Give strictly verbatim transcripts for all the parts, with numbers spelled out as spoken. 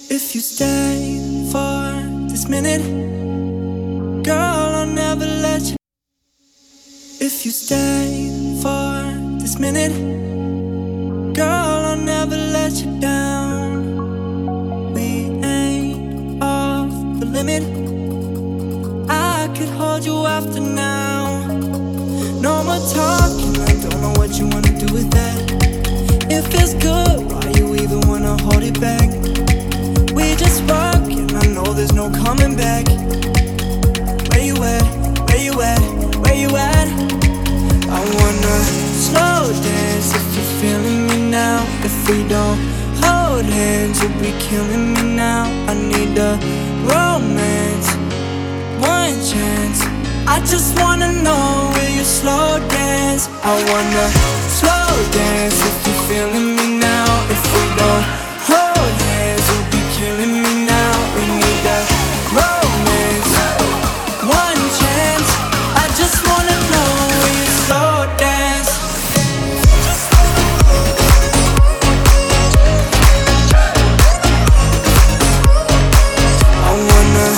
If you stay for this minute, girl, I'll never let you. If you stay for this minute, girl, I'll never let you down. We ain't off the limit. I could hold you after now. No more talking, I don't know what you wanna do with that. It feels good, why you even wanna hold it back? We just rockin', I know there's no coming back. Where you at, where you at, where you at? I wanna slow dance if you're feeling me now. If we don't hold hands, you'll be killing me now. I need a romance, one chance. I just wanna know, will you slow dance? I wanna slow dance if you're feeling me now. If we don't hold hands, you'll be killing me now. We need that romance, one chance. I just wanna know, will you slow dance? I wanna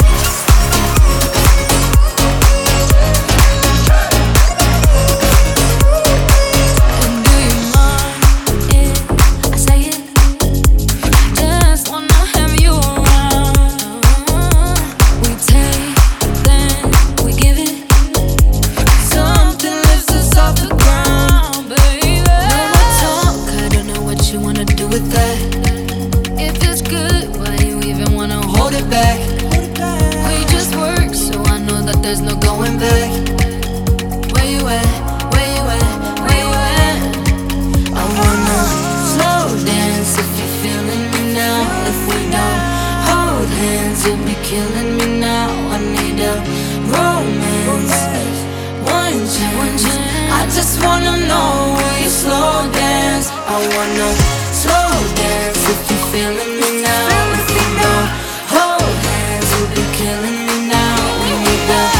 there's no going back. Where you at? Where you at? Where you at? I wanna slow dance if you're feeling me now. If we don't hold hands, you'll be killing me now. I need a romance, one chance. I just wanna know, will you slow dance? I wanna slow dance if you're feeling me now. If we don't hold hands, you'll be killing me now. We need that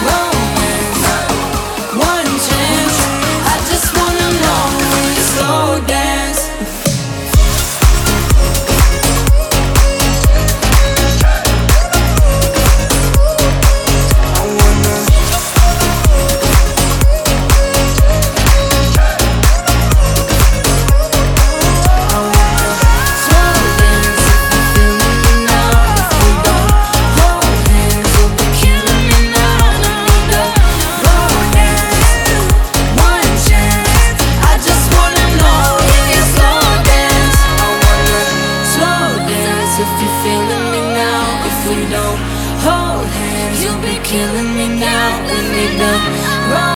slow dance. I wanna I wanna slow dance if you're feeling me now. If we don't hold hands, you'll be killing me now. I need a romance, one chance. I just wanna if you're feeling me now. If we don't hold hands, you'll be killing me now. We need a